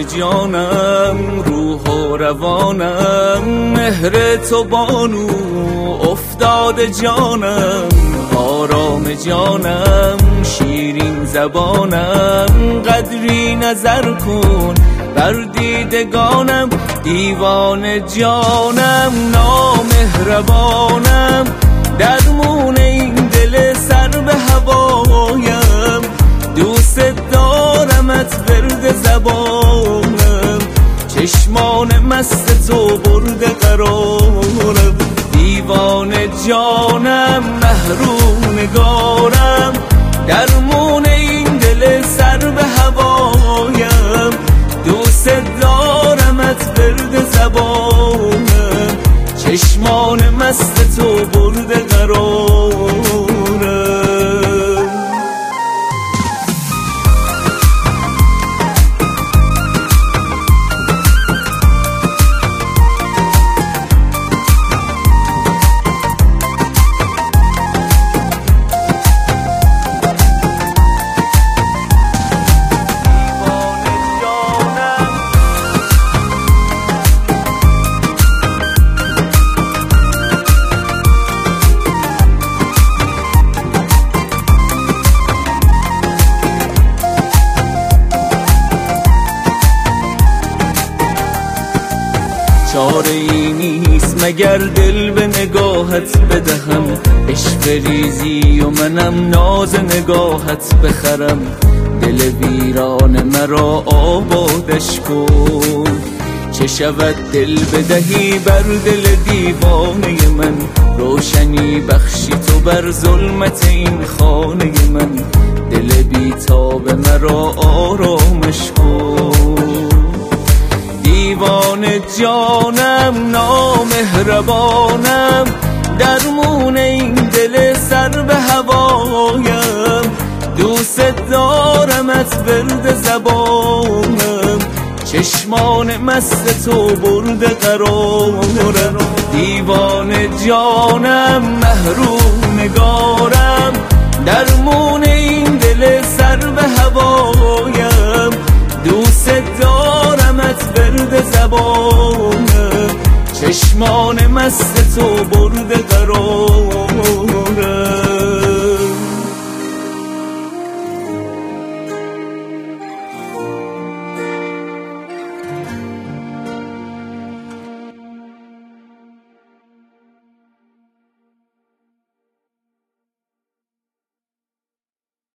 جانم، روح و روانم، مهر تو بانو افتاده جانم، آرام جانم، شیرین زبانم، قدری نظر کن بر دیدگانم، دیوانه جانم، نامهربانم، درمون این دل سر به هوایم، دوست دارمت ورد زبانم، چشمان مست تو برده قرارم، دیوانه جانم، محروم نگارم، درمون این دل سر به هوایم، دوست دارمت ورد زبانم، چشمان مست تو برده قرارم. چاره ای نیست مگر دل به نگاهت بدهم، عشق ریزی و منم ناز نگاهت بخرم، دل ویران مرا آبادش کن، چه شود دل بدهی بر دل دیوانه من، روشنی بخشی تو بر ظلمت این خانه من، دل بیتاب مرا آرامش کن، دیوانه جانم، نامهربانم، درمون این دل سر به هوایم، دوست دارمت ورد زبانم، چشمان مست تو برده قرارم، دیوانه جانم، محروم نگارم، درمون این دل سر به هوایم، دوست دارمت ورد زبانم، چشمان مست تو برده